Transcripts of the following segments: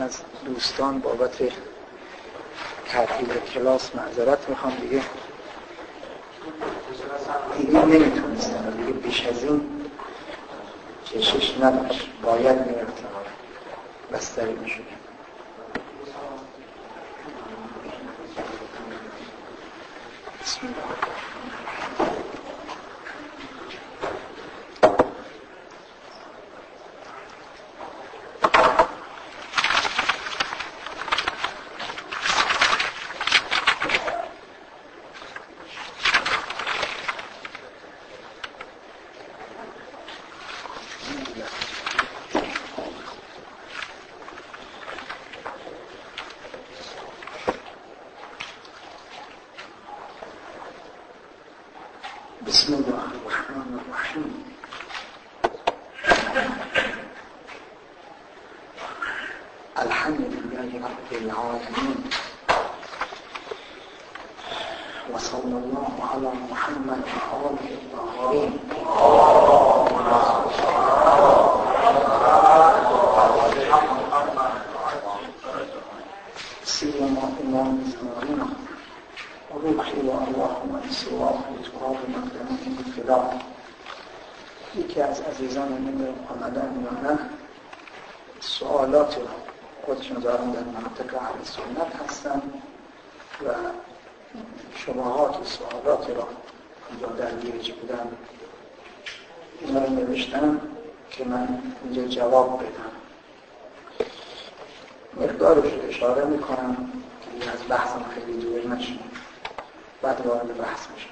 من از دوستان بابت تعطیل کلاس معذرت میخوام. دیگه نمیتونستم دیگه بیش از این کشش نداشت، باید میرفتم بستری میشدم. بسم الله. بسم الله الرحمن الرحیم. الحمد لله رب العالمین و صلی الله علی محمد و آله الطاهرین. سیما امام اسماعیل روحی و الله و سواه و تراب مقدمه فدا. یکی از عزیزان من آمدن یا نه سوالات خودشون دارن در منطقه اهل سنت هستن و شبهات و سوالات را اینجا درگیرش بودن، اینا رو نوشتن که من اینجا جواب بدم. مقدارش رو اشاره میکنم که از بحثم خیلی دور نشیم، بعد وارد بحث میشم.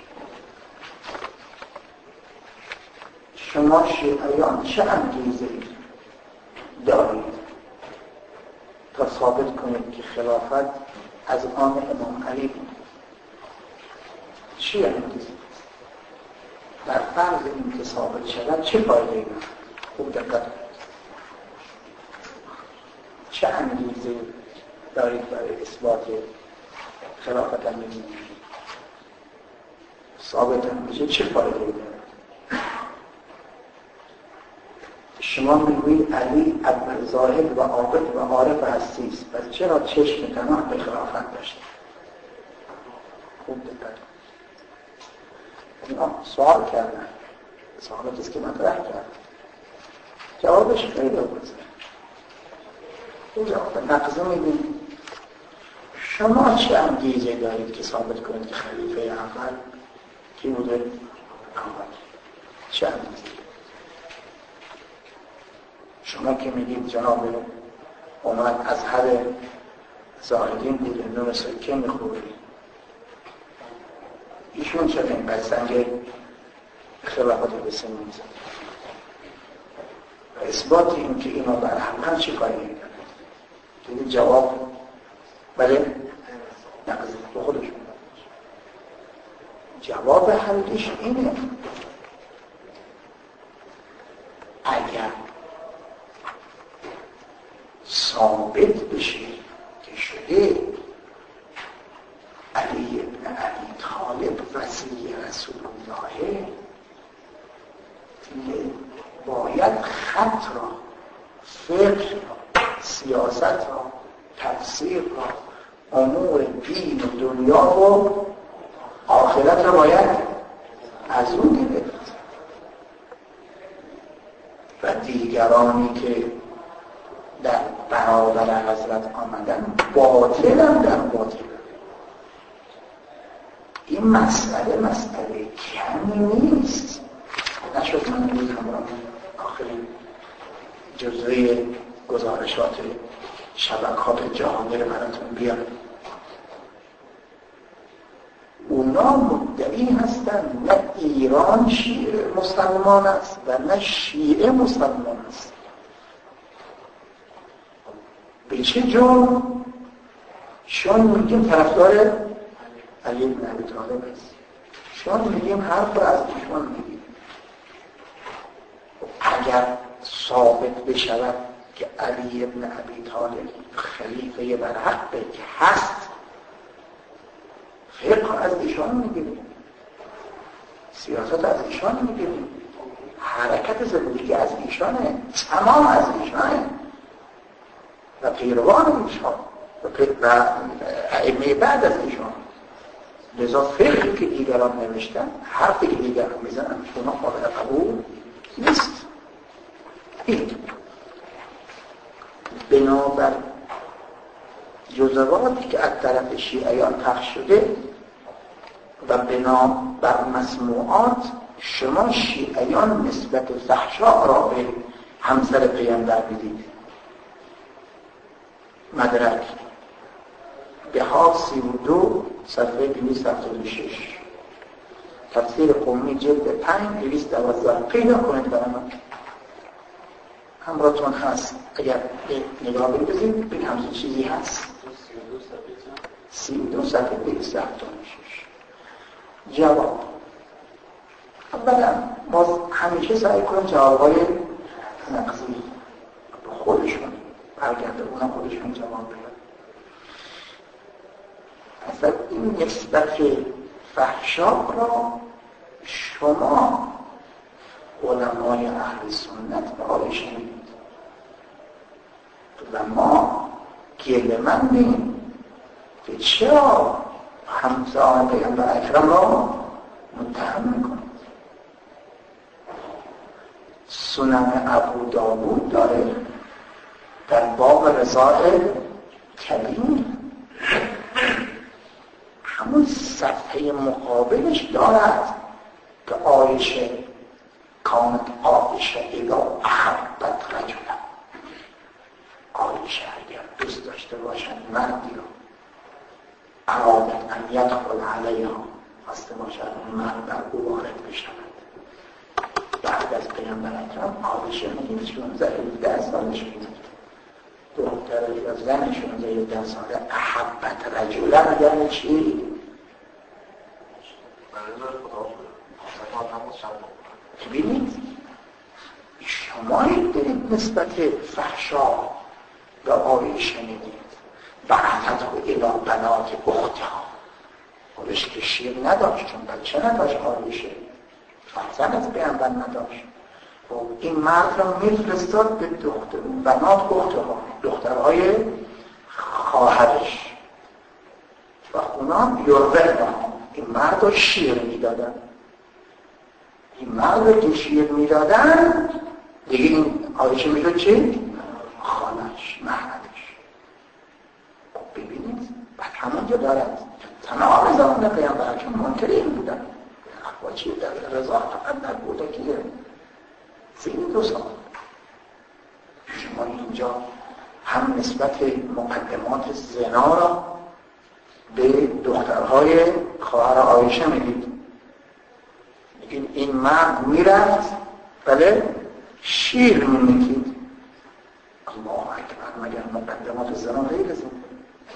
شما شیعیان چه انگیزه‌ای دارید تا ثابت کنید که خلافت از آن امام علی بود؟ چه انگیزه؟ در فرض این که ثابت شود چه فایده‌ای دارد؟ خوب دقت کنید. چه انگیزه‌ای دارید برای اثبات خلافت امام؟ ثابت هم بشه چه فایده داره؟ شما میگویید علی اول زاهد و عابد و عارف هستی است، پس چرا چشم پناه به خلافت داشته؟ خوب دقت اینا سوال کردن، سوالاتی است که مطرح کردن، جوابش خیلی بزرگه. این جواب نقضه میدیم. شما چه انگیزه دارید که ثابت کنید که خلیفه اول کی بوده؟ اول. چه انگیزه؟ شما که میگید جناب اومد از هر زاهدین بوده، نون سکه میخوره، ایشون چرا اینقدر سنگ خلافت رو به سن میزد؟ و اثبات این که اینا برحقن چی کاری میکنه؟ دیدید جواب بله؟ نقضی تو خودشون. جواب حلش اینه اگر ثابت بشه که شده علی بن ابی طالب وصی رسول الله، باید خط را، فقه را، سیاست را، تفسیر را، امور دین و دنیا و آخرت را باید از اون گرفت. و دیگرانی که در برابر حضرت آمدن باطل هم در باطل. این مسئله کمی نیست. نشد من این همراه آخرین جزوه گزارشات شبکات جهانی رو براتون بیارم. اونا مدعی هستن نه ایران شیعه مسلمان است و نه شیعه مسلمان است. به چه جرم؟ شما میگیم طرفدار علی بن ابی طالب است، شما میگیم حرف رو از دشمن میگیم. اگر ثابت بشود که علی بن ابی طالب خلیفه برحقه که هست، فقه از ایشان میگیریم، سیاست از ایشان میگیریم، حرکت زندگی از ایشانه، تمام از ایشانه. و پیروان ایشان و ائمه بعد از ایشان. لذا فقهی که دیگران نوشتن، حرفی که دیگران میزنن شما قابل قبول نیست. این بنابر جزواتی که از طرف شیعیان پخش شده و بنابر مسموعات، شما شیعیان نسبت فحشا را به همسر پیامبر میدید. مدرک بهار 32 صفحه 276 تفسیر قمی جلد 5 212 پیدا کنید برای من، همراهتون هست. اگر نگاه بزنید ببین همچین چیزی هست. 32 صفحه 276. جواب: اولا ما همیشه سعی کنیم جوابهای نقضی خودشون برگرده، اونا خودشون جواب بیاد. اصلا این نسبت فحشا را شما علمای اهل سنت به آیه شنیدید و ما گله‌مندیم که چرا همسایه پیامبر اکرم را متهم میکنید. سنن ابو داوود داره در باب رضاء کبیر، همون صفحه مقابلش دارد که عایشه کانت عایشه اذا احبت رجلا، عایشه اگر دوست داشته باشد مردی رو، ارادت ان یدخل علیها، خواسته باشد مرد بر او وارد بشود. بعد از پیامبر اکرم عایشه میگه 16-17 سالش بود، دخترش و زن 16-17 ساله احبت رجلا یعنی چی؟ ببینید شما دارید نسبت فحشا به عایشه میدید و عتت و الی بنات اختها. خودش که شیر نداشت، چون بچه نداشت عایشه، فرزند از پیامبر نداشت. این مرد را میفرستاد به بنات اختها، دخترهای خواهرش، و اونا یرضعن، این مرد را شیر میدادن. این مرد را که شیر میدادن دیگه این عایشه میشد چی؟ خالش، محمدش. ببینید بعد همونجا دارد تمام زمان پیامبر چون منکر این بودن اخواه چی در رضا فقط نبوده که 32 سال. شما اینجا هم نسبت مقدمات زنا را به دخترهای خواهر عایشه میدید. این مرد میرفت بله شیر میمیدید. الله اکبر، مگر مقدمات زنا غیر از این؟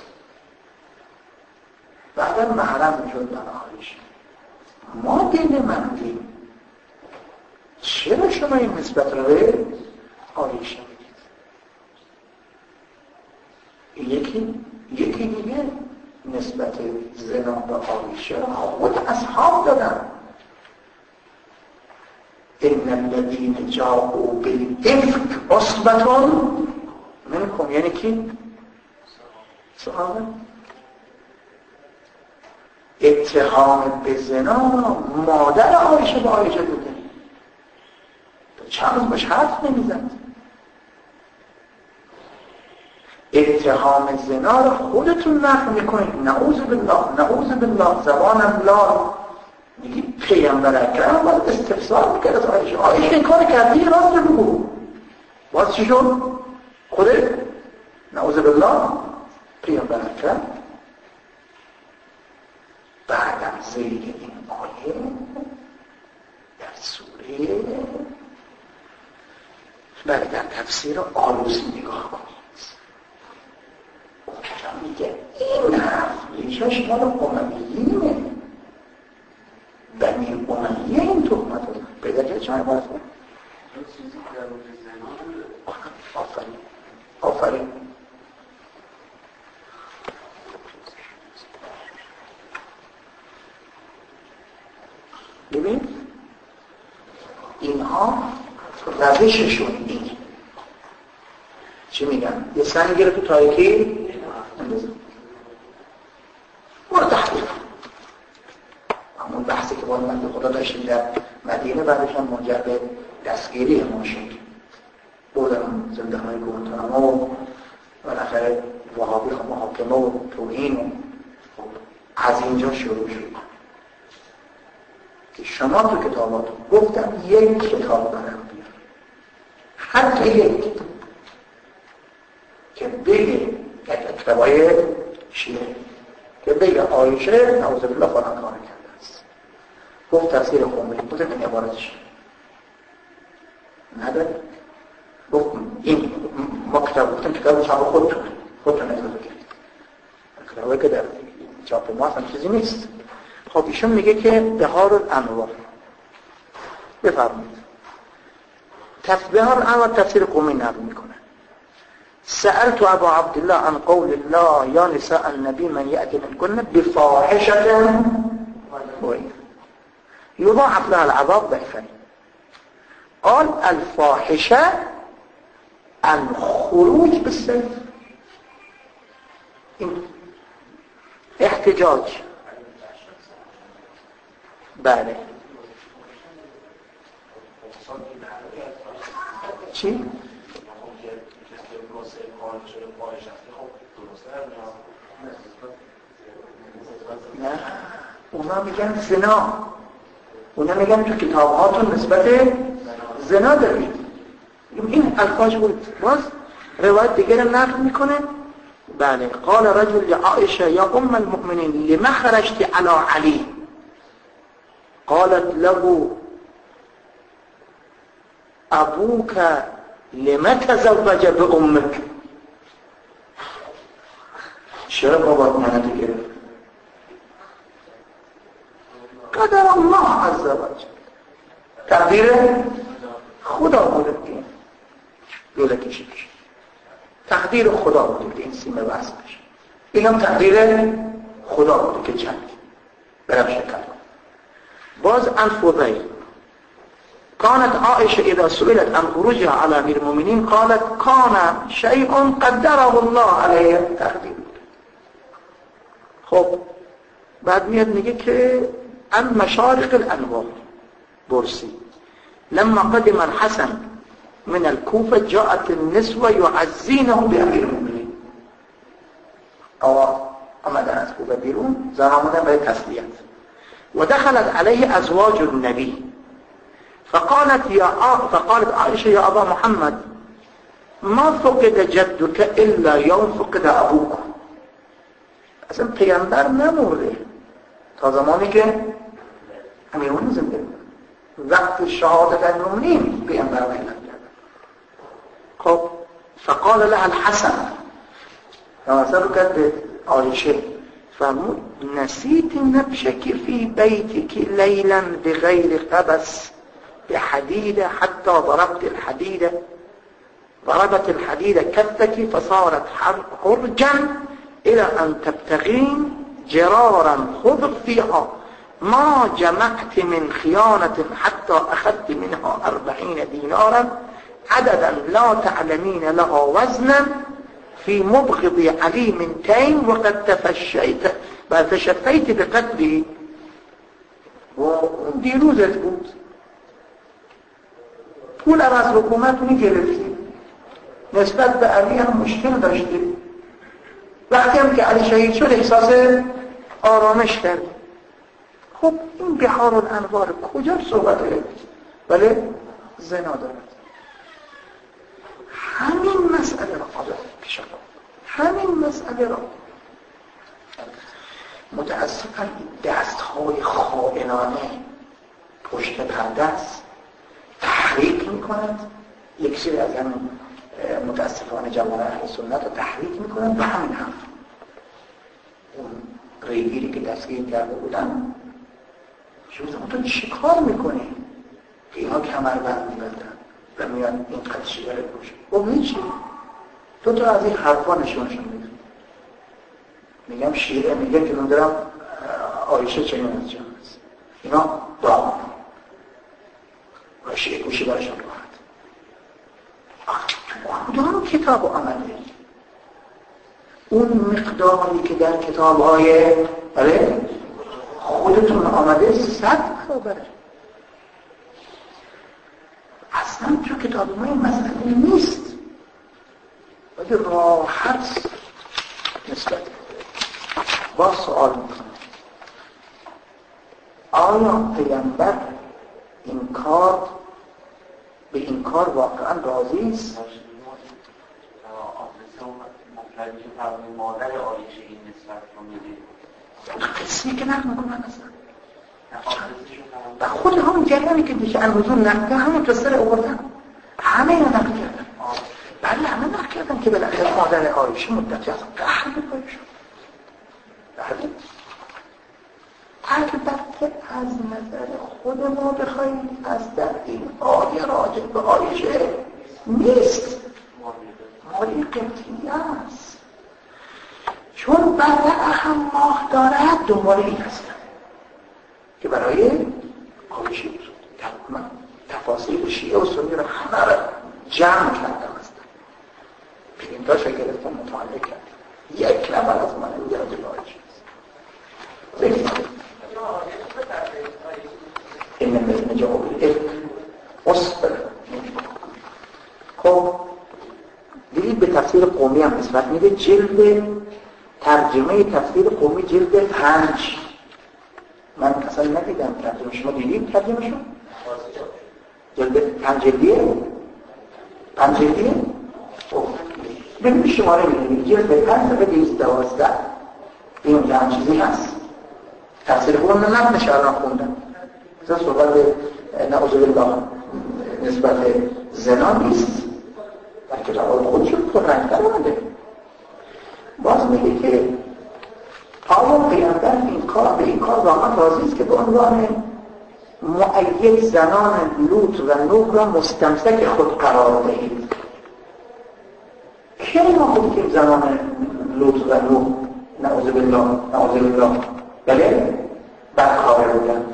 بعدا محرم میشد برای عایشه. ما گله‌مندیم، چرا شما این نسبت رو به عایشه میدید؟ یکی دیگه نسبت زنا به عایشه خود اصحاب دادن. ان الذين جاءوا بالافك عصبة منكم، یعنی کی؟ صحابه. اتهام به زنا مادر عایشه به عایشه بوده، چند روز باش حرف نمیزد. اتهام زنا رو خودتون نقل میکنید. نعوذ بالله، نعوذ بالله، زبانم لال. میگی پیامبر اکرم باید استفسار میکرد از عایشه. عایشه این کار کردی راست بگو. باز چی شد؟ خودت نعوذ بالله پیامبر اکرم بعدم زیر این آیه در سوره بله در تفسیر آلوسی نگاه کنید. اونجا میگه این حرف ریشش مال امیینه، بنی امیه این تهمت رو پیدا کرد. چه عبارت بود؟ آفرین آفرین. ببین اینها روششون اینه. چی میگن؟ یه سنگ گیره تو تاریکی اندازه برو تحقیق. همون بحثی که با من خدا داشتیم در مدینه بعدش هم منجر به دستگیری ما شد. بردن زندانهای گوانتانامو و بالاخره وهابی محاکمه و توهین و از اینجا شروع شد که شما تو کتاباتون گفتم یک کتاب برم بیار، حتی یک کتاب که بگه کتابای شیعه که بگه عایشه نعوذ بالله فلان کار کرده است. گفت تفسیر خمینی گفت این عبارتش نداره. گفت این ما کتاب گفتم کتاب چاپ خودتون اجازه کرد، کتابی که در چاپ ما هم چیزی نیست. خب ایشون میگه که بهار الانوار بفرمایید. بهار الانوار تفسیر قومی نقل میکنه. سألت ابا عبدالله عن قول الله یا نساء النبی من یأتی منکن بفاحشة یضاعف لها العذاب ضعفين. قال الفاحشة الخروج بالسيف. احتجاج بله چی؟ نه اونا میگن زنا، اونا میگن تو کتابهاتون نسبت زنا دارید. این الفاظ بود. باز روایت دیگر نقل میکنه بله قال رجل لعائشه یا ام المؤمنین لما خرجت على علی قالت له ابوك لما تزوج بامك. چرا بابات منو گرفت؟ قدر الله عز وجل، تقدیر خدا بوده که دوله کشید، تقدیر خدا بوده که این سیمه وصل بشه. اینم تقدیر خدا بوده که جنگ برم شکل. باز عن فضیل كانت عائشة إذا سئلت عن خروجها على أمير المؤمنين قالت كان شيء قدره الله عليه تقدير. خب بعد میاد میگه که عن مشارق الأنوار برسي لما قدم الحسن من الكوفة جاءت النسوة يعزينه بأمير المؤمنين. آمدن از کوفه بیرون زنامونه به تسلیت ودخلت عليه أزواج النبي فقالت عائشة يا أبا محمد ما فقد جدك إلا يوم فقد أبوك. اصلا پیغمبر نمورده تا زمانی که امیرون زنده وقت شهادت المؤمنین پیغمبر پیغمبر. خب فقال لها الحسن نواسه کرد به عایشه فرمود نسیت نبشك في بيتك ليلا بغير قبس بحديدة حتى ضربت الحديدة كفك فصارت حرجا إلى أن تبتغين جرارا خضر فيها ما جمعت من خيانة حتى أخذت منها 40 دينارا عددا لا تعلمين لها وزنا في مبغض علي من تين وقد تشفيت بقتله. دیروزت بود پول از حکومت میگرفتی، نسبت به علی هم مشکل داشتی، وقتی هم که علی شهید شد احساس آرامش کرد. خب این بهار الانوار کجا صحبت کرد؟ بله زنا دارد. همین مسئله را قابل پیش آورد، همین مسئله را متاسفاً دست‌های خائنانه پشت پرده است تحریک می‌کند. یک سری از همین متاسفانه جوان اهل سنت رو تحریک می‌کنند به همین حرف. اون ریگیری که دستگیر کرده بودن شما تو چی کار می‌کنی؟ اینا کمربند می‌بندن و میان این قد شیره بوشه. خب هیچی تو از این حرفا نشونشون میدن. میگم شیعه میگه که من دارم عایشه چنین از جمع است. اینا دام و شیعه گوشی برشون راحت. تو کدام کتاب آمده؟ اون مقداری که در کتاب‌های خودتون آمده 100 برابره. اصلا تو کتاب ما این مسئله نیست. ولی راحت نسبت با سوال میکنم آیا پیغمبر به این کار واقعا راضی است؟ مادر آیشه این نسبت رو میدید قصه که نقل میکنن اصلا و خود همون جریانی که دیگه الوزون نقل همون قصه رو آوردن، همه اینو نقل کردن. بله همه نقل کردن که بالاخره مادر آیشه مدتی از قهر بپایی شد. بله البته از نظر خود ما بخواهیم از در این آیه راجع به آیشه نیست، مالی قبطی است، چون بعد اهم ماه دارد دنبال این هستن که برای آیشه تفاصیل شیعه و سنی رو همه را جمع کردم هستن. پرینتاشو گرفتم مطالعه کردم، یک نفر از من این راجع به آیشه است. این مثل جواب الافک اصبر. خب دیدید به تفسیر قومی هم نسبت میده، جلد ترجمه تفسیر قومی جلد 5. من اصلا ندیدم ترجمه، شما دیدید ترجمه شو؟ جلد 5 جلدیه؟ 5 جلدیه؟ ببینید شماره میدونید جلد 5 به 212 اینجا هم چیزی هست. تفسیر قومی من نشارم خوندم مثلا صحبت نعوذ بالله نسبت زنا نیست، در کتاب خودشون پررنگ‌تر آمده. باز میگه که آیا پیغمبر به این کار واقعا راضی است که به عنوان مؤید زنان لوط و نوح را مستمسک خود قرار دهید؟ کی ما گفتیم زنان لوط و نوح نعوذ بالله بله بدکار بودن؟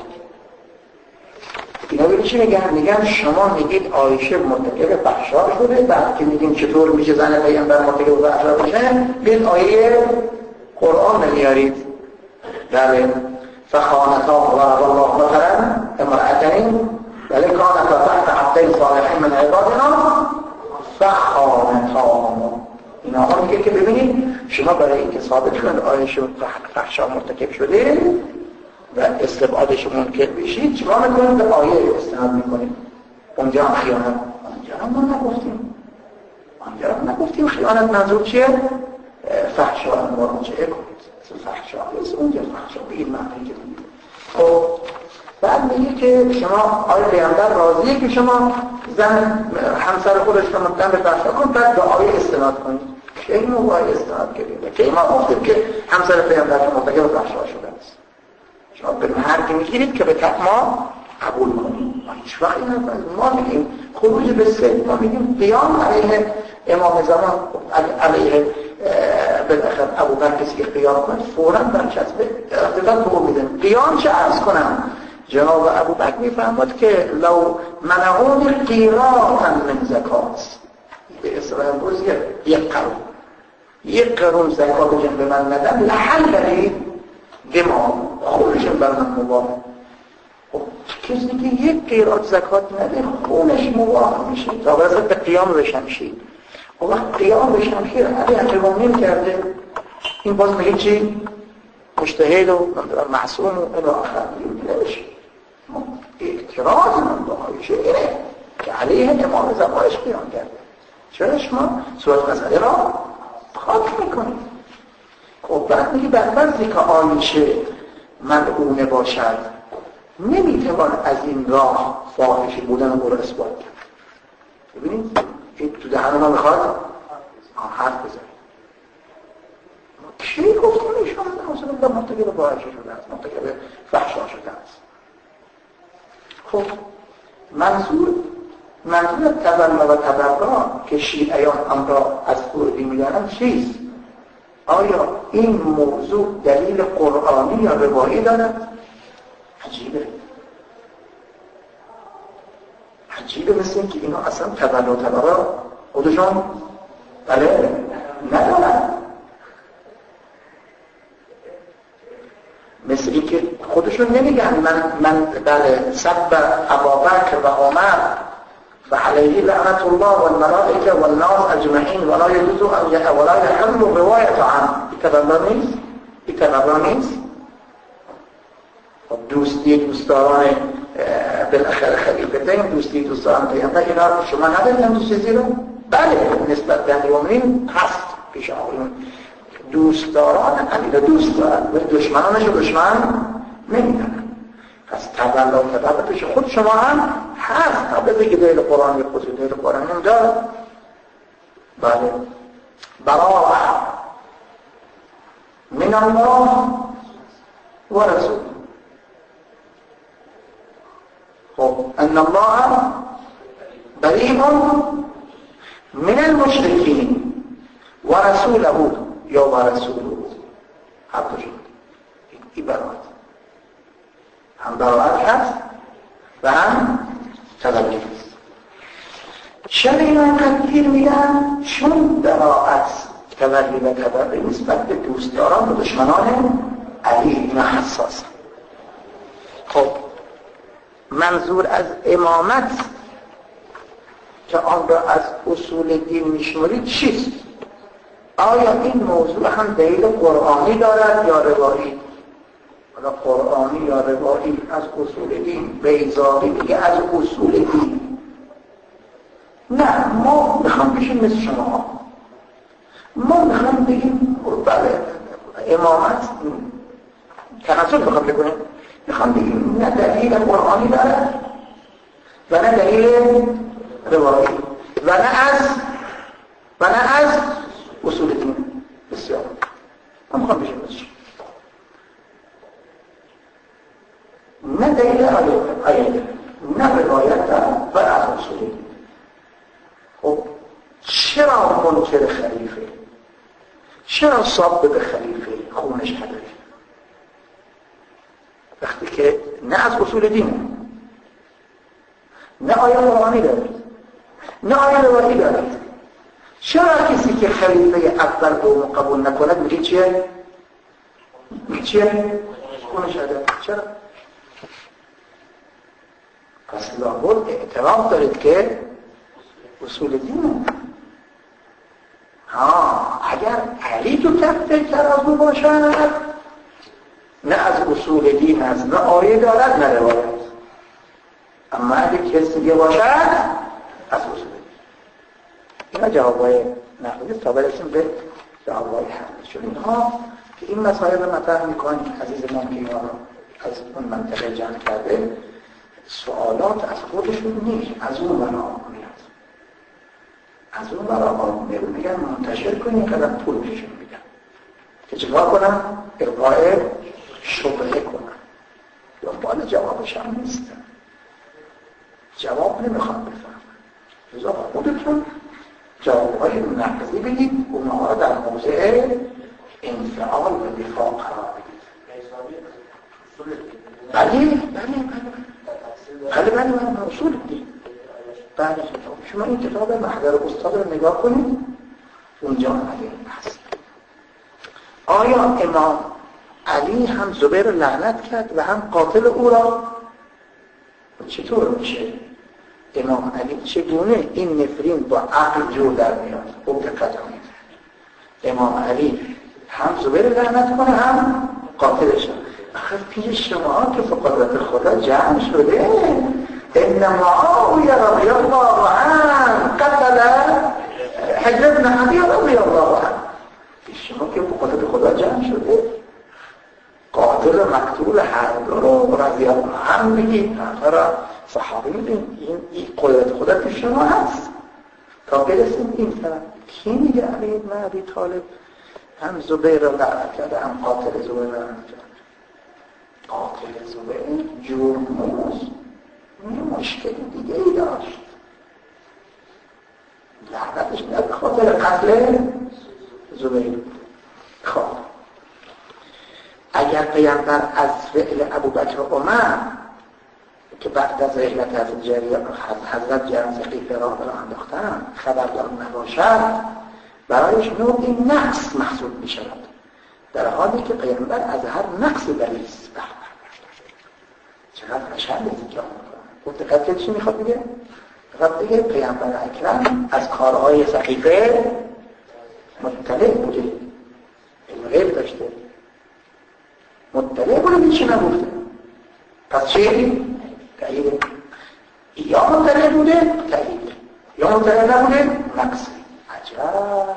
اینا بگه چی میگن شما میگید آیشه مرتکب فحشا شده، بعد که میگیم چطور میشه زن پیغمبر مرتکب فحشا بشه بیاید آیه قرآن نمیارید. بله فخانتا و الله مثلا امرأتین بله کانتا تحت عبدین صالحین من عبادنا فخانتا. اینا ها میگه که ببینید شما برای اینکه ثابت کنید آیشه فحشا مرتکب شده و استبعادش منکر بشید چیکار میکنید؟ به آیه استناد میکنید. اونجا هم خیانت، اونجا هم ما نگفتیم خیانت منظور چیه؟ فحشا مراجعه کنید. فحشا نیست اونجا، فحشا به این معنی که میگه. خب بعد میگه که شما آیه پیغمبر راضیه که شما زن همسر خودش رو متهم به فحشا کنید، بعد به آیه استناد کنید. که این آیه استناد کردید که ما گفتیم که همسر پیغمبر مرتکب فحشا شده است. شما به مرگ میگیرید که به تک ما قبول کنیم. هیچ وقت ما میگیم خروج به سن، ما میگیم قیام علیه امام زمان، علیه بالاخره ابوبکر کسی که قیام کنه فوراً برچسب اقتدار به میدن. قیام چه عرض کنم؟ جناب ابوبکر میفرماد که لو منعونی قیراطا من زکات، به اصطلاح امروز یک قرون زکات به من ندن لحل دماغ خونشم بر من مباح. خب کسی که یک قیراط زکات نده خونش مباح میشه تا برسه به قیام به شمشیر. و وقت قیام به شمشیر علی اقوام کرده، این باز میگه چی؟ مجتهد و معصوم و الاخر نمیشه. اعتراض من با آیشه اینه که علیه امام زمانش قیام کرده. چرا شما صورت مسئله را خاک میکنید؟ خب بعد میگه برفرضی که آیشه ملعونه باشد نمیتوان از این راه فاحشه بودن او را اثبات کرد. ببینید این تو دهن ما میخواد حرف بزنید. کی گفتیم ایشان اصلا مرتکب فاحشه شده است، مرتکب فحشا شده است؟ خب منظور تبنی و تبرا که شیعیان هم را از کردی میدانند چیست؟ آیا این موضوع دلیل قرآنی یا روایی دارد؟ عجیبه مثل این که اینا اصلا تبنی و تبرا خودشون بله ندارن. مثل این که خودشون نمیگن من بله سب ابابکر و عمر و علیه لعنت الله و الملائکه و الناس اجمعین ولا یجوز ولا یحل روایت عنه. این تبرا نیست. دوستداران بالاخره خلیفتین، دوستداران پیامبر، اینا شما ندارید این چیزی رو؟ بله نسبت به امیرالمومنین هست پیش آقایون. دوستداران علی را دوست دارن ولی دشمنانش رو دشمن نمیدونن. پس تبرا و تبرا پیش خود شما هم هست. قبل که دلیل قرآنی خود دلیل قرآنی هم دارد. بله براءة من الله و رسول. خب ان الله بریء من المشرکین و رسوله یا و رسوله. هر دو شد این براءت هم براءت هست و هم تبرئه است. چرا اینا اینقدر گیر میدن؟ چون براءت تبرئه و تبرئه نسبت به دوستداران و دشمنان علی اینا حساسه. خب منظور از امامت که آن را از اصول دین میشمارید چیست؟ آیا این موضوع هم دلیل قرآنی دارد یا روایی؟ حالا قرآنی یا روایی از اصول دین. بیضاوی میگه از اصول دین. نه ما میخوام بشیم مثل شما. ما میخوام بگیم بله امامت تناسل میخوام بکنیم. میخوام بگیم نه دلیل قرآنی دارد و نه دلیل روایی و نه از اصول دین. بسیار من میخوام بشیم مثل شما. نه دلیل آیه نه روایت دارد و نه از اصول دین. خب چرا منکر خلیفه؟ چرا صاب به خلیفه خونش حلال؟ وقتی که نه از اصول دین، نه آیه قرآنی دارید، نه آیه روایی دارید، چرا کسی که خلیفه اول دوم قبول نکند میگه چیه؟ خونش حلال. چرا؟ پس لابد اعتراف دارید که اصول دین. اگر علی تو کفه ترازو باشد نه از اصول دین است، نه آیه دارد نه روایت. اما اگر کسی دیگه باشد از اصول دین. اینا جوابای نحوی تا برسیم به جوابای حمل. چون اینها که این مسائل رو مطرح میکنن عزیز من که اینا رو از اون منطقه جمع کرده سوالات از خودشون نیست، از اون بنا میاد. از اون برای میگن منتشر کنیم قدم پول بهشون میدن که چیکار کنم؟ القاء شبهه کنم. دنبال جوابش هم نیستم. جواب نمیخوام بفهم. لذا خودتون جوابهای نقضی بگید، اونها در موضع انفعال و دفاع قرار بگید. بله اصول دید. بعد شما این کتاب محضر استاد رو نگاه کنید، اونجا آمده هست. آیا امام علی هم زبیر رو لعنت کرد و هم قاتل او را؟ چطور میشه؟ امام علی چگونه این نفرین با عقل جور در میاد؟ خوب دقت کنید. امام علی هم زبیر رو لعنت کنه هم قاتلش. آخه پیش شما که فقدرت خدا جمع شده. ان معاویه رضی الله عنه قتل حجر بن حبیب رضی الله عنه. شما که قدرت خدا جمع شده قاتل مقتول هر دو رو رضی الله عنه بگید. آخر صحابی میدین این قدرت خدا پیش شما هست. تا برسیم این طرف کی میگه علی بن ابی طالب هم زبیر رو لعنت کرده هم قاتل زبیر رو لعنت کرده؟ قاتل زبیر جرموز مشکل دیگه ای داشت. لعنتش نه به خاطر قتل زبیر. خب اگر پیامبر از فعل ابوبکر و عمر که بعد از رحلت حضرت جرم سقیفه راه انداختن خبردار نباشد برایش نوعی نقص محسوب می شود، در حالی که پیامبر از هر نقص بریز چقدر قشنگ است که اون دقت چی میخواد بگه؟ میخواد بگه پیامبر اکرم از کارهای سقیفه مطلع بوده، علم غیب داشته، مطلع بوده، هیچی نگفته. پس چی؟ تایید. یا مطلع بوده تایید، یا مطلع نبوده نقص. عجب.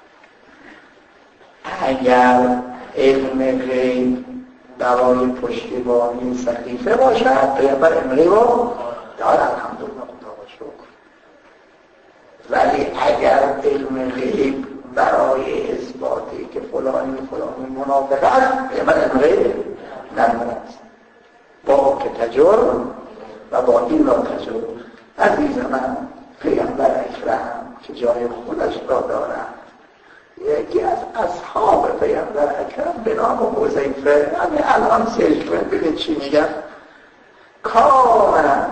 اگر علم غیب برای پشتیبانی سقیفه باشد پیامبر علم غیب رو داره، الحمدلله خدا با شکر. ولی اگر علم غیب برای اثباتی که فلانی منافق است پیامبر علم غیب ندارد، با که تجرب و با این را تجرب. عزیز من، پیامبر اکرم که جای خودش را دارد، یکی از اصحاب پیامبر اکرم به نام حذیفه، همین الان سجفه ببین چی میگن، کان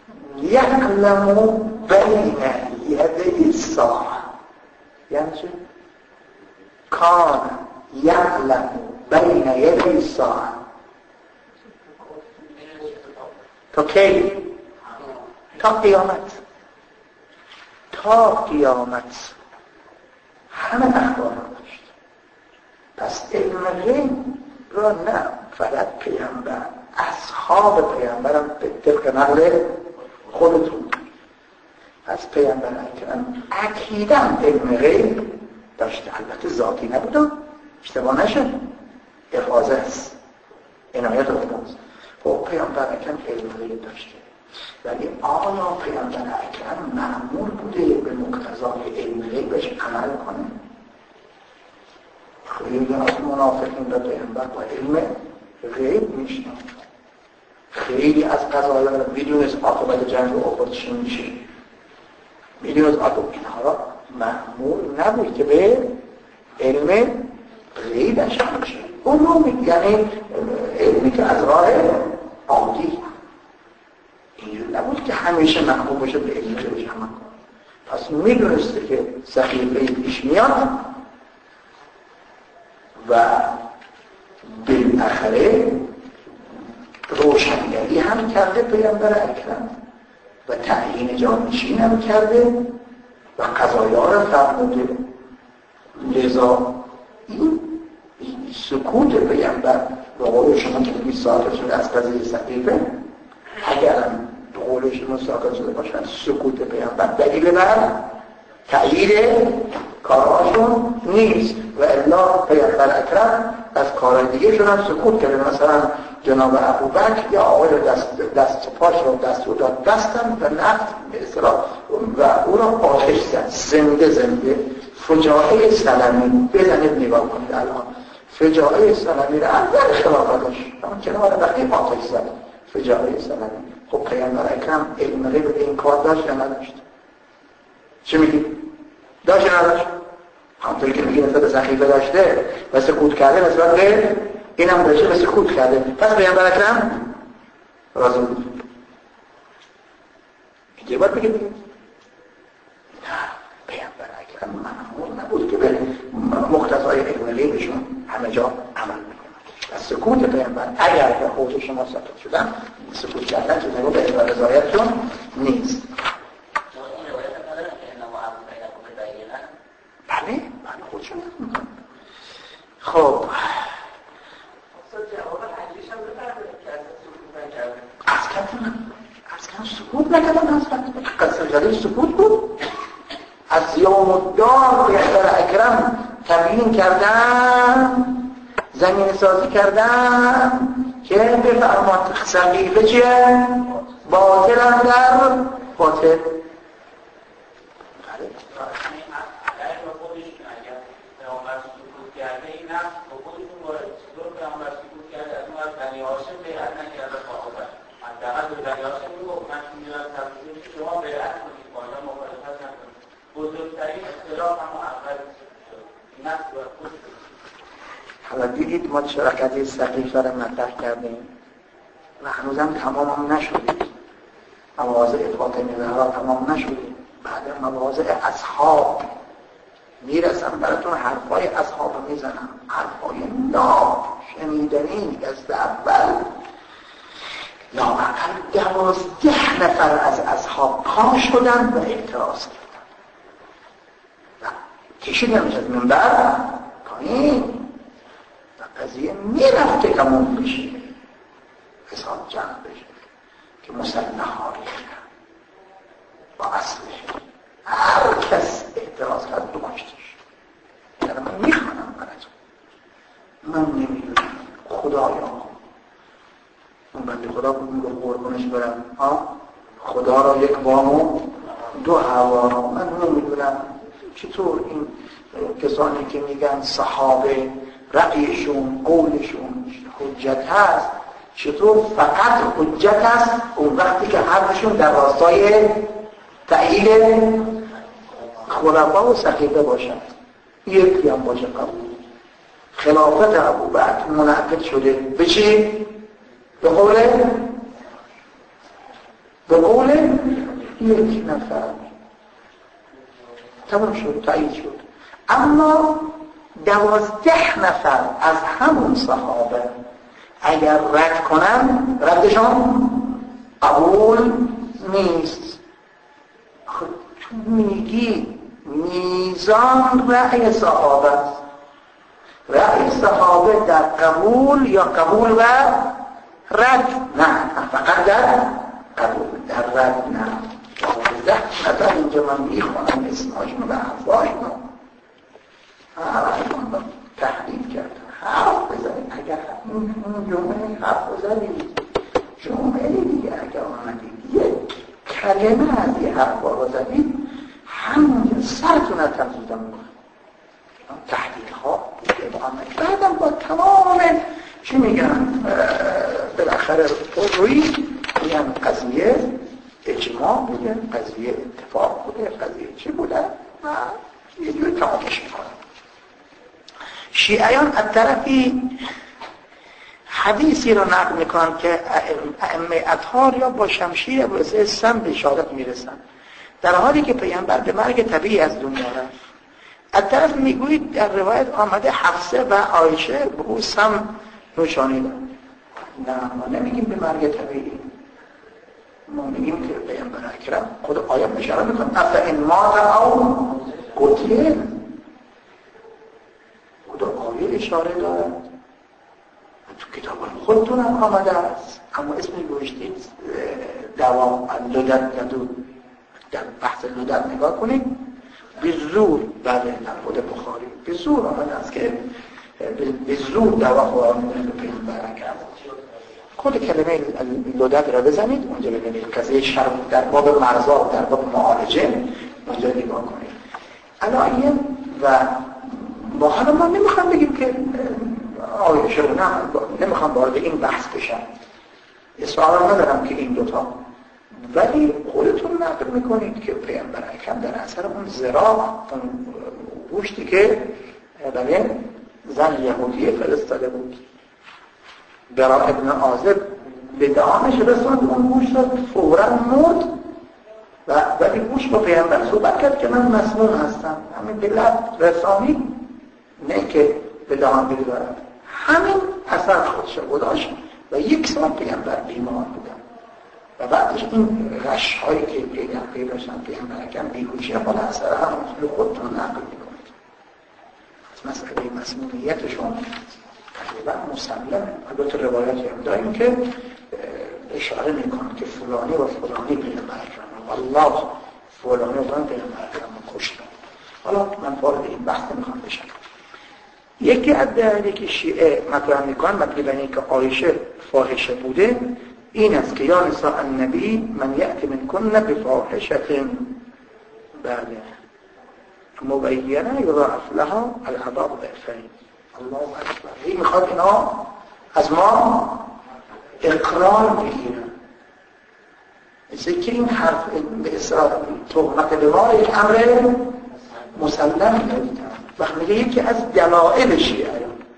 یعلم بین یدی الساعه. یعنی چی؟ کان یعلم بین یدی الساعه. تا کی؟ تا قیامت. تا قیامت همه اخبار رو داشت. پس علم غیب را نه فقط پیامبر، اصحاب پیامبرم به طبق نقل خودتون. از پیامبر اکرم اکیداً علم غیب داشته، البته ذاتی نبوده، اشتباه نشه، افاظه است، عنایت خداست. خب پیامبر اکرم علم غیب داشته، ولی آیا پیامبر اکرم مأمور بوده به مقتضای علم غیبش عمل کنه؟ خیلی از منافقین را پیامبر با علم غیب میشنن، خیلی از قضایا را میدونست عاقبت جنگ و احد چی میشه، میدونست عاقبت. اینها را مأمور نبود که به علم غیبش عمل شه. علوم یعنی علمی که از راه عادی، اینجور نبود که همیشه محبوب باشه به علم غیبش عمل کنه. پس میدونسته که سقیفه پیش میاد و بالاخره روشنگری هم کرده پیامبر اکرم و تعیین جانشین هم کرده و قضایا را فرموده. لذا این سکوت پیامبر به قول شما که 20 ساعت شده از قضیه سقیفه، اگر به قول شما ساکت شده باشن، سکوت پیامبر دلیل بر تأیید کارهاشون نیست و الا پیامبر اکرم از کارهای دیگه شدن سکوت کرده. مثلا جناب ابوبکر یا آقای دست پاش رو دستور داد دستم و نفت به اصطلاح و او را آتش زد، زنده فجاعه سلمی. بزنید نگاه کنید الان فجاعه سلمی را اول خلافت داشت، اما کنار وقتی آتش زد فجاعه سلمی. خب پیامبر اکرم علم غیب به این کار داشت یا نداشت؟ چی میگی؟ داشت یا نداشت؟ همونطوری که میگی نسبت سقیفه داشته و سکوت کرده، نسبت به این هم داشته و سکوت کرده. پس پیامبر اکرم راضی بود. اینجا باید بگید نه، پیامبر اکرم مأمور نبود که به مقتضای علم غیبشون همه جا عمل میکنن. و سکوت پیامبر اگر به حوض شما ساکت شدن، سکوت کردن که نگو به رضایتشون نیست. بله خودشون میکنن. خب از کم سکوت نکردن، قصد جلیل سکوت بود. از یوم الدار پیامبر اکرم تبیین کردن، زمین سازی کردن که بفرماد سقیفه چیه؟ باطل هم در باطل. حالا دیدید ما چرا قضیه سقیفه را مطرح کردیم و هنوزم تمام هم نشدید. مواضع فاطمه زهرا تمام نشده، بعد مواضع اصحاب میرسم براتون، حرفای اصحاب میزنم، حرفای ناشنیدنی از اول. لااقل 12 نفر از اصحاب پا شدن و اعتراض کردن و کشیدنش از منبر پایین و قضیه میرفته تموم بشه، حساب جمع بشه که مسلح‌ها ریختن با اسلحه، هر کس اعتراض کرد بکشتش. یعنی من میخوانم براتون، من نمیدونم خدایا اون بنده خدا میگه قربونش برم، خدا را یک وام و دو هوا. من نمیدونم چطور این کسانی که میگن صحابه رأیشون قولشون حجت هست، چطور فقط حجت هست اون وقتی که حرفشون در راستای تأیید خلفا و صحیفه باشد، یکی هم باشه قبول. خلافت ابوبکر منعقد شده به چی؟ به قول یک نفر تمام شد، تأیید شد. اما 12 نفر از همون صحابه اگر رد کنن، ردشان قبول نیست. خب تو میگی میزان رأی صحابه است، رأی صحابه در قبول یا قبول و رد؟ نه، فقط در قبول، در رد نه. 12 نفر اینجا من میخوانم اسماشون و حرفاشون تحلیل کردن، حرف بزنید. اگر این جمعه حرف بزنید، جمعه دیگه اگر آمدید یک کلمه از این حرفا رو زدید، همون سرتون رو تفضیدم میکنم. تحلیل ها بعدم با تمام چی میگن بالاخره روی میگن قضیه اجماع بوده، قضیه اتفاق بوده، قضیه چی بوده و یه جور تمامش میکنم. شیعیان از طرفی حدیثی رو نقل میکنن که ائمه اطهار یا با شمشیر ابو سم به شهادت میرسن، در حالی که پیامبر به مرگ طبیعی از دنیا رفت. از طرف میگوید در روایت آمده حفصه و عایشه به او سم نشانی داد. نه، ما نمیگیم به مرگ طبیعی، ما میگیم که پیامبر اکرم خود آیه اشاره میکنه افئن مات او قتل. خدا آیه اشاره دارد، تو کتاب خودتون هم آمده است، اما اسم گوشتید دوام لدت ندود. در بحث لدت نگاه کنید، به زور، بله در خود بخاری به زور آمده است که به زور دوا خواه میدونه به پیامبر اکرم. خود کلمه لدت را بزنید اونجا ببینید قضیه شرم در باب مرزا و در باب معالجه اونجا نگاه کنید. علایه و ما حالا ما نمیخوام بگیم که آیشه رو نمیخوام وارد این بحث بشم، اصرار ندارم که این دوتا، ولی خودتون نقل میکنید که پیامبر اکرم در اثر اون زراع، اون گوشتی که بله زن یهودیه فرستاده بود برا ابن عازب به دهانش رساند، اون گوشت رو فوراً مرد و ولی گوشت با پیامبر صحبت کرد که من مسموم هستم، همین به لب رسانی، نه که به دهان بگذارد. همین اثر خودش گذاشت و یک سال پیامبر بیمار بودن و بعدش این غش هایی که پیدا داشتن پیامبر اکرم بیهوشی بالا اثر هم خودتون نقل میکنید. از مسئله مسمومیتشون تقریبا مسلمه. البته روایاتی هم داریم که اشاره میکنن که فلانی و فلانی پیامبر اکرم والله فلانی و فلانی پیامبر اکرم کشتن. حالا من وارد این بحث نمیخوام بشم. یکی از دلایلی که شیعه مطرح میکنن مطلبی که عایشه فاحشه بوده این است که یا نساء النبی من یأتی منکن بفاحشة بله مبینه یضاعف لها العذاب ضعفین. الله اکبر. این میخواد اینا از ما اقرار بگیرن، مثل که این حرف به اصرار تهمت به ما یک امر مسلم ندیدن. وقت میگه یکی از دلائل شیعه،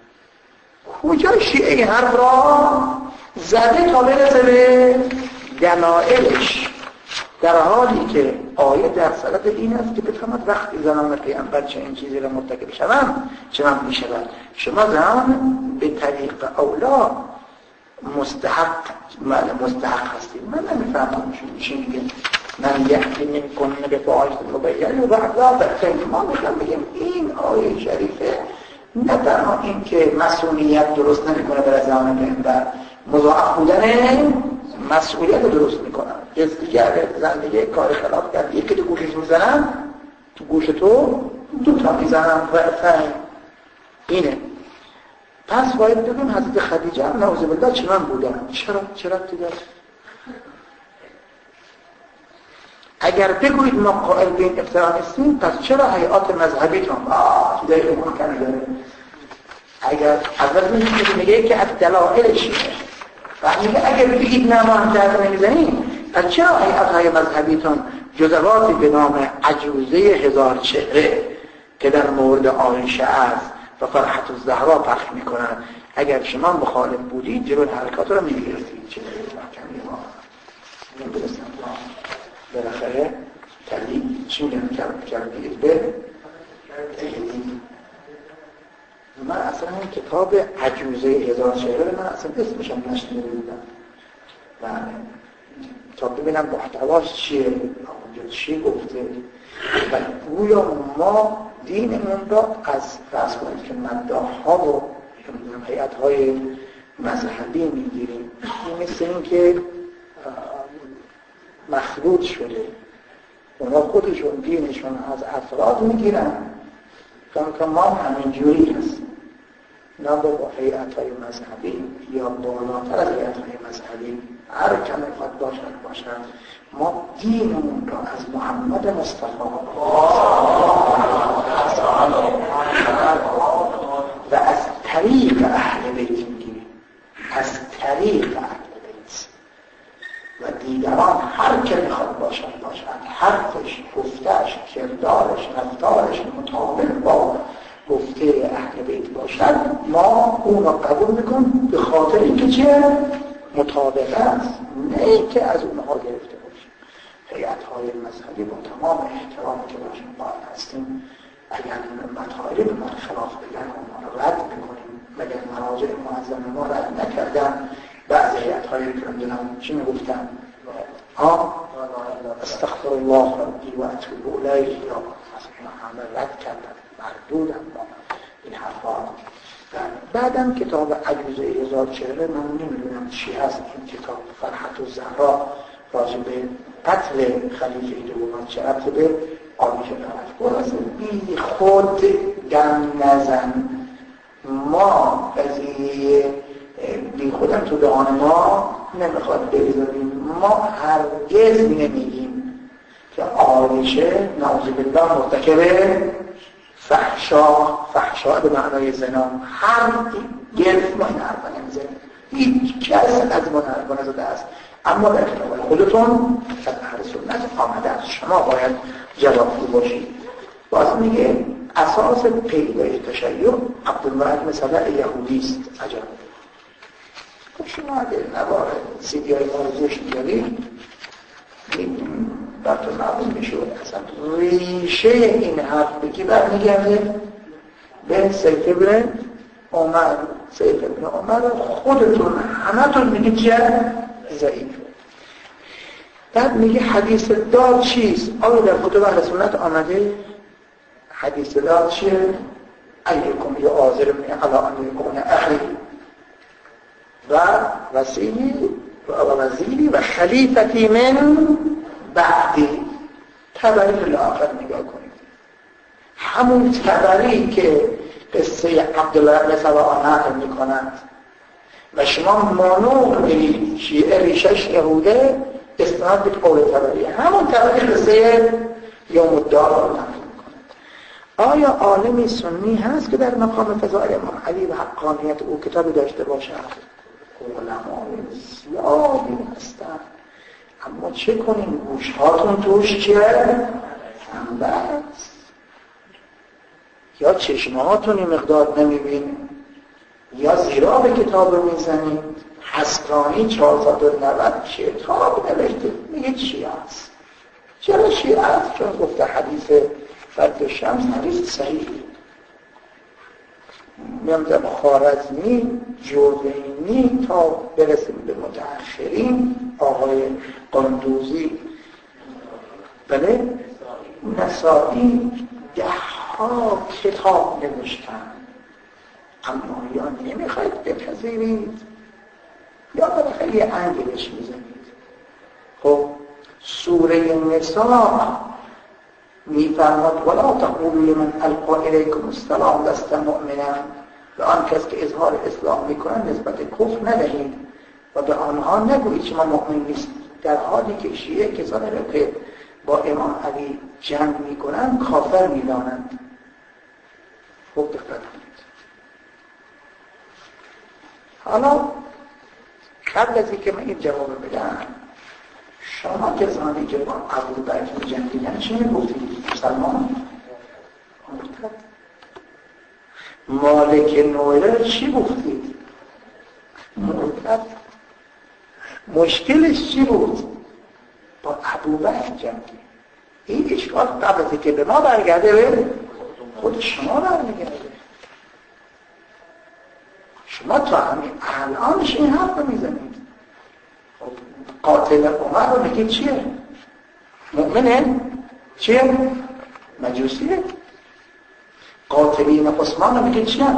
کجا شیعه این حرف را زده تا برسه به دلائلش؟ در حالی که آیه در صدد این است که بفهمد وقتی زنان پیامبر چه این چیزی را مرتکب شوند چنان میشود. شما زن به طریق اولا مستحق هستید. من نمیفهمم چی میگه من یحتی منکن به فاحشة مبینة و بعضا ما میخوام بگیم این آیه شریفه نه تنها این که مسئولیت درست نمیکنه برای زنان پیامبر، مضاعف بودن مسئولیت درست میکنن. دیگر زن دیگه کار خلاف کرد، یکی تو گوشش میزنن، تو گوش تو دوتا میزنن و فهم اینه. پس باید بگیم حضرت خدیجه هم نعوذ بالله چنان بودن. چرا دیگه اگر بگویید ما قائل به این افترا نیستیم، پس چرا هیئات مذهبیتون چیزایی ممکنه داره؟ اگر اول میگه که از دلایلش و میگه اگر بگید نه ما هم جهت نمیزنیم، پس چرا هیئت‌های مذهبیتون جزواتی به نام عجوزه هزار چهره که در مورد عایشه است و فرحت الزهرا پخش میکنن؟ اگر شما مخالف بودید جلوی حرکات رو میگرفتید. چه کمی ما نمیدونستم بالاخره کلی چی میگن کردید به من اصلا این کتاب عجوزه هزار چهره من اصلا اسمشم نشنیده بودم و تا ببینم محتواش چیه، اونجا چی گفته و گویا ما دینمون را از فرض کنید که مداح‌ها و هیئت‌های مذهبی میگیریم. این مثل این که مخلوط شده، اونا خودشون دینشون از افراد میگیرن که ما همین جوری هستیم. نه با هیئت‌های مذهبی یا بالاتر از هیئت‌های مذهبی هر کم خود باشد ما دینمون را از محمد مصطفی و از طریق اهل بیت میگیریم، از طریق اهل بیت و دیگران هر که میخواد باشد حرفش، گفتش، کردارش، رفتارش مطابق با گفته اهل بیت باشد، ما اون رو قبول میکنیم به خاطر اینکه چه مطابق است، نه اینکه از اونها گرفته باشیم. هیئت‌های مذهبی با تمام احترامی که باشیم باید هستیم، اگر مطالب ما خلاف بگن اونها رو رد بکنیم. مگر مراجع معظم ما رد نکردن؟ بعضی هیئت‌های کرامدونم چی میگفتن؟ استغفر الله ربی و اتوب الیه، یا مثلا همه رد کردن، مردودن با این حرفا. بعدم کتاب عجوزه هزار چهره من نمیدونم چی هست. این کتاب فرحت الزهرا راجع به قتل خلیفه دوم چه ربطی به عایشه دارد؟ خلاصه بی خود دم نزن. ما قضیه بی خودم تو دهان ما نمیخواد بگذاریم. ما هرگز نمیگیم که عایشه نعوذ بالله مرتکب فحشا به معنای زنا، هرگز ما این حرفا نمیزنیم. هیچ کس از ما حرفا نزده است. اما در کتاب خودتون از اهل سنت آمده است، شما باید جوابگو باشید. باز میگه اساس پیدایش تشیع عبدالملک مثلا یهودی است. عجب. خب شما اگه نوار سیدی های ما رو زشت میگردید براتون معلوم میشود اصلا ریشه این حرف بگی برمیگرده به سیف ابن عمر. سیف ابن عمر خودتون همتون میگید چه؟ ضعیفه. بعد میگه حدیث دار چیست؟ آیا در کتب اهل سنت آمده؟ حدیث دار چیه؟ ایکم یا آذر من علا ان یکون اخی و وسیلی و وزیری و خلیفتی من بعدی. تبری فی الاخر نگاه کنید، همون تبری که قصه عبدالله بن سبا نقل میکنند و شما مانوق برید شیعه ریشش یهوده استناد به قول تبری، همون تبری قصه یوم الدار رو نقل میکنند. آیا عالمی سنی هست که در مقام فضائل امام علی و حقانیت او کتابی داشته باشد؟ علمای زیادی هستند، اما چه کنیم گوشهاتون توش چیه؟ انبه است، یا چشمهاتون این مقدار نمیبینید یا زیرا به کتاب میزنید. حسکانی 490 کتاب نوشته میگه چی هست؟ شیعت چون گفته حدیث فضل شمس حدیث صحیحی، میامدم خوارزمی، جوزینی تا برسیم به متأخرین، آقای قندوزی، بله نسائی 10 کتاب نوشتن، اما یا نمیخواید بپذیرید یا بالاخره یه انگلش میزنید. خب سوره نساء میفرماد ولا تقولوا لمن القى الیکم السلام لست مؤمنا، به آن کس که اظهار اسلام میکنن نسبت کفر ندهید و به آنها نگویید شما مؤمن نیستید، در حالی که شیعه کسانی را که با امام علی جنگ میکنن کافر میدانند. خوب دقت کنید. حالا قبل از اینکه من این جواب بدم، شما کسانی که با ابوبکر جنگیدن چه میگفتید؟ مسلمان؟ مرتد. مالک نویره چی گفتید؟ مرتد. مشکلش چی بود؟ با ابوبکر جنگید. این اشکال قبل از اینکه به ما برگرده به خود شما برمیگرده. شما تا همین الانش این حرف رو میزنید. قاتل عمر رو میگید چیه؟ مؤمنه؟ چیه؟ مجوسیه؟ قاتلین عثمان رو میگید چیه؟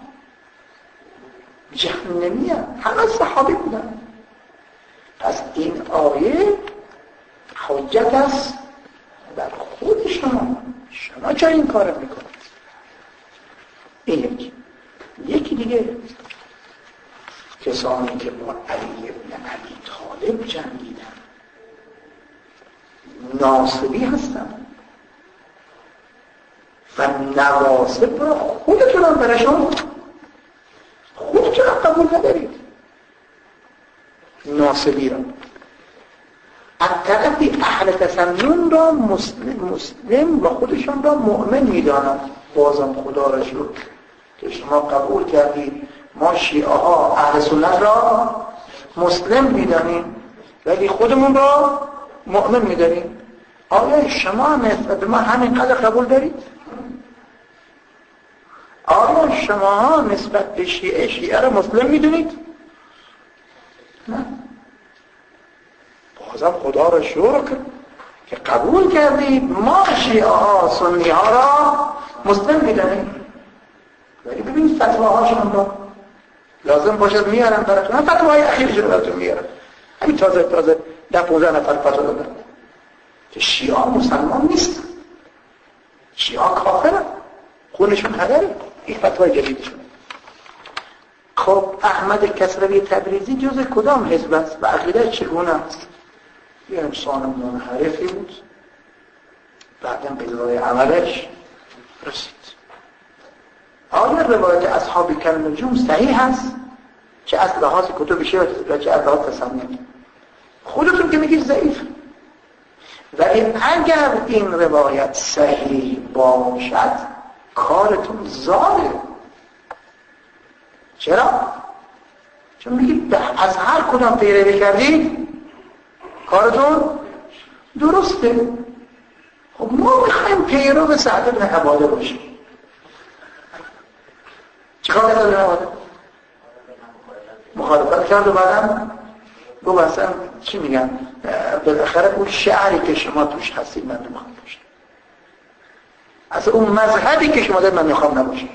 جهنمیه. همه صحابی بودن. پس این آیه حجت است بر خود شما. شما چرا این کار میکنید؟ این یکی دیگه، کسانی که با علی ابن ابی طالب جنگیدن ناصبی هستن و نواصب را خودتون هم برشان خودتون هم قبول ندارید. ناصبی را از طرفی اهل تسنن را مسلم و خودشان را مؤمن میدانند. بازم خدا را شکر که شما قبول کردید ما شیعه ها اهل سنت را مسلم میدانیم ولی خودمون را مؤمن میدانیم. آیا شما نسبت ما همینقدر قبول دارید؟ آیا شما نسبت به شیعه را مسلم میدونید؟ نه. بازم خدا را شکر که قبول کردید ما شیعه ها سنی ها را مسلم میدانیم. ولی ببینید فتواهاشون را لازم باشد میارم براتون. هم فتوای اخیرشون براتون میارم. همین تازه 10-15 نفر فتوا دادن که شیعه مسلمان نیست، شیعه کافرن، خونشون هدره. این فتوای جدیدشون. خب احمد کسروی تبریزی جز کدام حزب است و عقیده چگونه است؟ یه انسان منحرفی بود، بعداً به جای عملش رسید. آیا روایت اصحاب کالنجوم صحیح هست؟ چه از لحاظ کتب شیعه و چه از لحاظ تسنن؟ خودتون که میگید ضعیف. ولی اگر این روایت صحیح باشد کارتون زاده. چرا؟ چون میگید از هر کدام پیروی کردید کارتون درسته. خب ما میخوایم پیرو سعد بن عباده باشیم. چیکار کرد بن عباده؟ مخالفت کرد و بعدم گفت اصلا چی میگن بالاخره اون شعری که شما توش هستید من نمیخوام باشم، اصلا اون مذهبی که شما دارید من میخوام نباشم،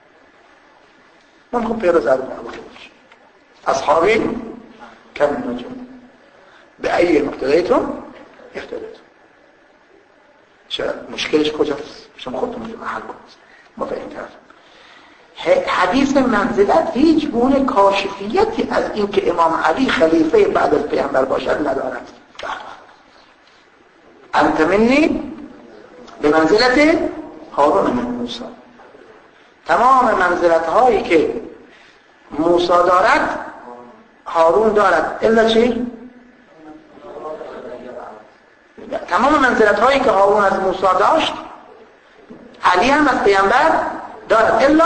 من میخوام پیرو سعد بن عباده باشم. اصحابی کالنجوم به ای مقتدیتون اهتدیتون. چرا مشکلش کجاست؟ شما خودتون حل کنید. ما به این طرف حدیث منزلت هیچ گونه کاشفیتی از این که امام علی خلیفه بعد از پیامبر باشد ندارد. انت منی به منزلت هارون من موسی. تمام منزلت هایی که موسی دارد هارون دارد الا چی؟ تمام منزلت هایی که هارون از موسی داشت علی هم از پیامبر دارد الا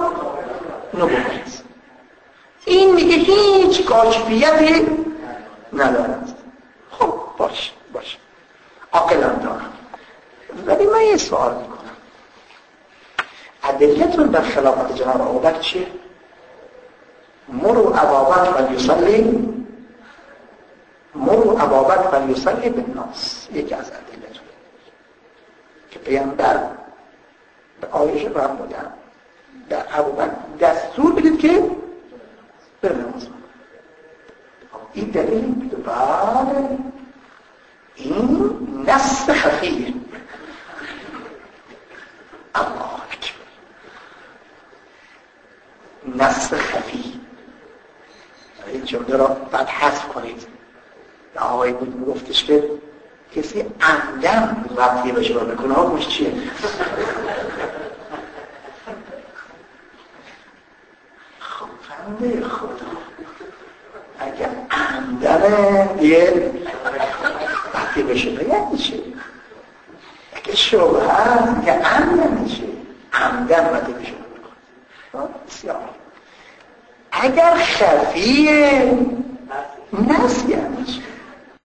نبوت. این میگه هیچ کاشفیتی ندارد. خب باش عاقل هم دارد. ولی من یه سوال میکنم، ادلتون در خلافت جناب ابوبکر چیه؟ مروا ابابکر فلیصلی بالناس، یکی از ادلتون که پیامبر به عایشه فرمودن در ابوبکر دستور بدید که بره نماز بخونه. این دلیل میده بله این نص خفیه. الله اکبر، نص خفی. این جمله را بعد حذف کنید. آقای بود میگفتش که کسی عمدن ربطی بشه رو بکنه حکمش چیه؟ خب فهمده خدا اگر عمدن یه ربطی بشه یعنی چی؟ اگه شبه هست که عمدن چی؟ عمدن ربطی بشه بکنه بسیار. اگر خفیه نسی یعنی چی؟